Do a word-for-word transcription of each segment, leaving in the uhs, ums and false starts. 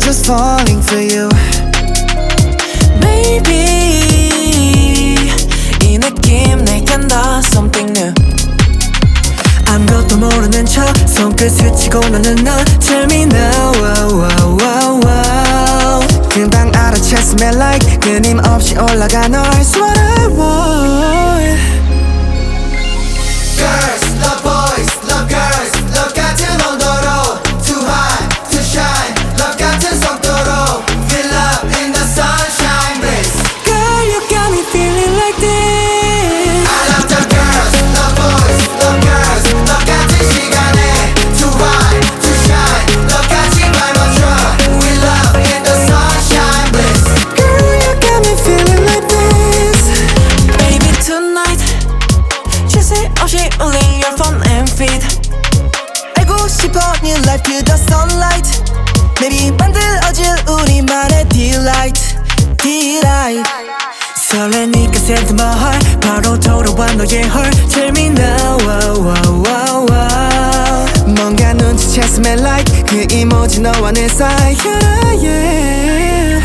just falling for you. Maybe 이 느낌 내겐 다 something new. 아무것도 모르는 척 손끝 스치고 너는 너 Tell me now wow, wow, wow, wow. 금방 알아챘으면 like 끊임없이 올라가 널 It's what I want. Girls love boys, love girls, love 같은 온도로 Too hot, too shine, love 같은 속도로 Feel love in the sunshine bliss. Girl you got me feeling like this. I love the girls, love boys, love girls, love 같은 시간에 Too hot, too shine, love 같이 밟아줘 We love in the sunshine bliss. Girl you got me feeling like this. Baby tonight 주세 없이 울린 your phone and feed. 알고 싶어 new life to the sunlight. Maybe 만들어질 우리만의 delight, delight. 설레니까 send my heart 바로 돌아와 너의 heart. Tell me now wow, wow, wow, wow. 뭔가 눈치챘으면 like 그 이모지 너와 내 사이 yeah, yeah.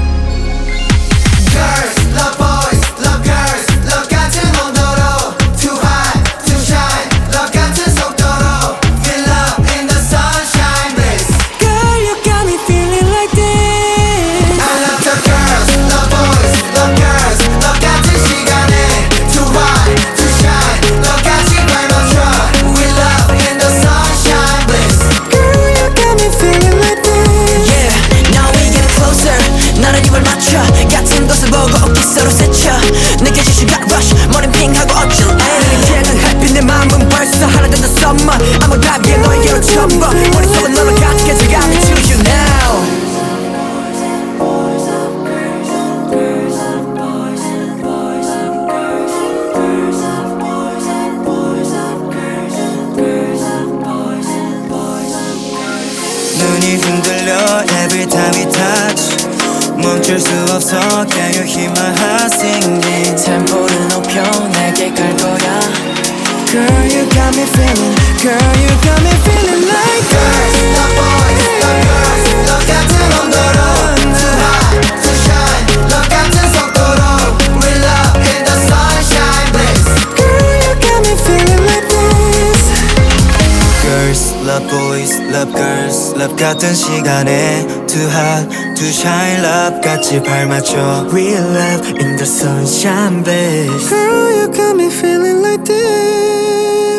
Girls love boys, love girls, love 같은 온도로 Too hot, too shine, love 같은 속도로 Feel love in the sunshine bliss. Girl you got me feeling like this. I love the girls, love boys, love girls, love 같은 시간에 Too hot, too shine, love 같이 밟아줘 We love in the sunshine bliss. Girl you got me feeling like this. Yeah, now we get closer. 나는 입을 맞춰 같은 곳을 보고 어깨 서로 스쳐. 느껴질 시간 rush 머린 핑하고 어쩔래. 이제는 햇빛 내 맘은 벌써 하나 된다 summer. I'm a vibe 너에게로 첨벙 머릿속은 너랑 같이 가져가 me to you now. 눈이 흔들려 every time we touch. 멈출 수 없어 Can you hear my heart singing. 템포를 높여 내게 갈 거야. Girl you got me feeling. Girl you got me feeling like Girls this. love boys, love girls, love 같은 온도로 Too hot, too shine, love 같은 속도로 We love in the sunshine bliss. Girl you got me feeling like this. Girls love boys, love girls, love 같은 시간에 Too hot, too shine, love 같이 발맞춰 Real love in the sunshine bliss. Girl you got me feeling like this.